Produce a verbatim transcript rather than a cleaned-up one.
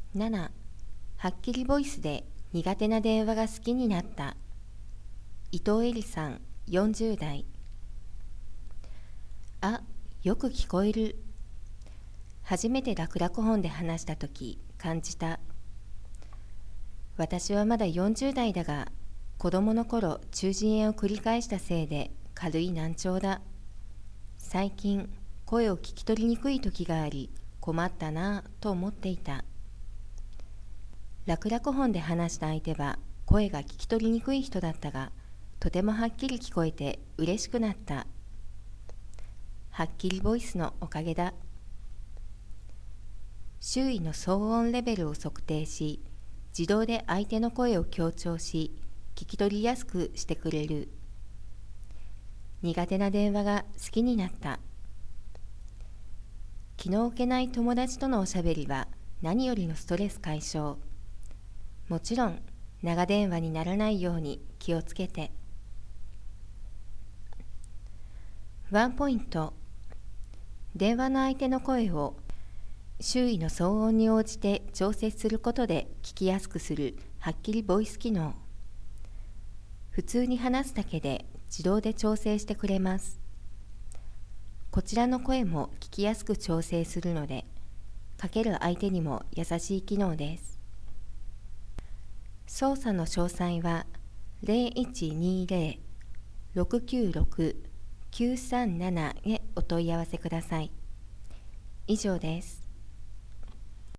なな、はっきりボイスで苦手な電話が好きになった。伊藤恵里さん、よんじゅう代。あ、よく聞こえる。初めて楽々本で話したとき感じた。私はまだよんじゅう代だが、子供の頃中耳炎を繰り返したせいで軽い難聴だ。最近、声を聞き取りにくい時があり、困ったなぁと思っていた。楽々本で話した相手は声が聞き取りにくい人だったが、とてもはっきり聞こえて嬉しくなった。はっきりボイスのおかげだ。周囲の騒音レベルを測定し、自動で相手の声を強調し、聞き取りやすくしてくれる。苦手な電話が好きになった。気の置けない友達とのおしゃべりは何よりのストレス解消。もちろん長電話にならないように気をつけて。ワンポイント。電話の相手の声を周囲の騒音に応じて調節することで聞きやすくするはっきりボイス機能。普通に話すだけで自動で調整してくれます。こちらの声も聞きやすく調整するので、かける相手にも優しい機能です。操作の詳細はゼロいちにゼロ ろくきゅうろく きゅうさんななへお問い合わせください。以上です。